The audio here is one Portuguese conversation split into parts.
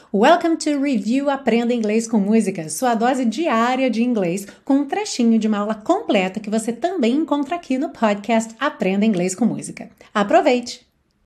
Welcome to Review Aprenda Inglês com Música, sua dose diária de inglês com um trechinho de uma aula completa que você também encontra aqui no podcast Aprenda Inglês com Música. Aproveite!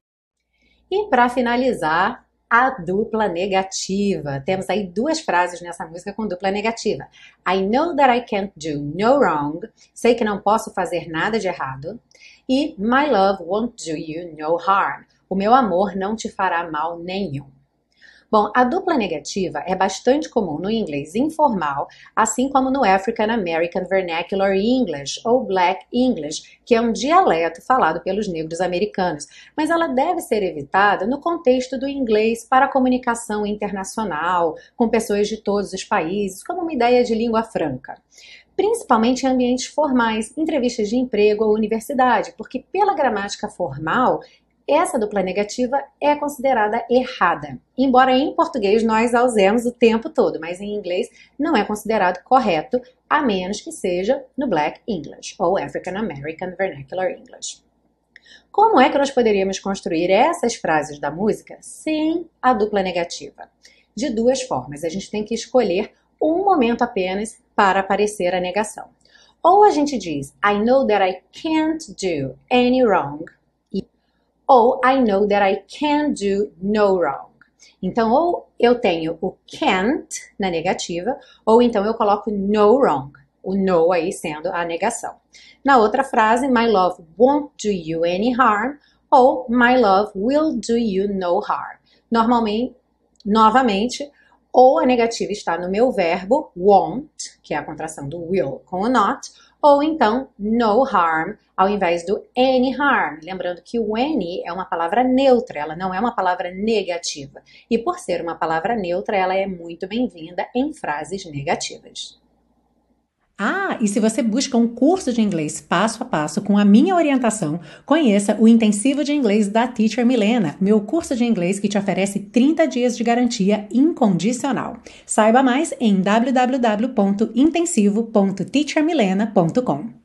E para finalizar, a dupla negativa. Temos aí duas frases nessa música com dupla negativa. I know that I can't do no wrong. Sei que não posso fazer nada de errado. E my love won't do you no harm. O meu amor não te fará mal nenhum. Bom, a dupla negativa é bastante comum no inglês informal, assim como no African American Vernacular English, ou Black English, que é um dialeto falado pelos negros americanos, mas ela deve ser evitada no contexto do inglês para comunicação internacional, com pessoas de todos os países, como uma ideia de língua franca. Principalmente em ambientes formais, entrevistas de emprego ou universidade, porque pela gramática formal, essa dupla negativa é considerada errada, embora em português nós a usemos o tempo todo, mas em inglês não é considerado correto, a menos que seja no Black English ou African American Vernacular English. Como é que nós poderíamos construir essas frases da música sem a dupla negativa? De duas formas, a gente tem que escolher um momento apenas para aparecer a negação. Ou a gente diz, I know that I can't do any wrong, ou I know that I can do no wrong. Então, ou eu tenho o can't na negativa, ou então eu coloco no wrong. O no aí sendo a negação. Na outra frase, my love won't do you any harm, ou my love will do you no harm. Novamente, ou a negativa está no meu verbo won't, que é a contração do will com o not, ou então no harm, ao invés do any harm. Lembrando que o any é uma palavra neutra, ela não é uma palavra negativa. E por ser uma palavra neutra, ela é muito bem-vinda em frases negativas. Ah, e se você busca um curso de inglês passo a passo com a minha orientação, conheça o Intensivo de Inglês da Teacher Milena, meu curso de inglês que te oferece 30 dias de garantia incondicional. Saiba mais em www.intensivo.teachermilena.com.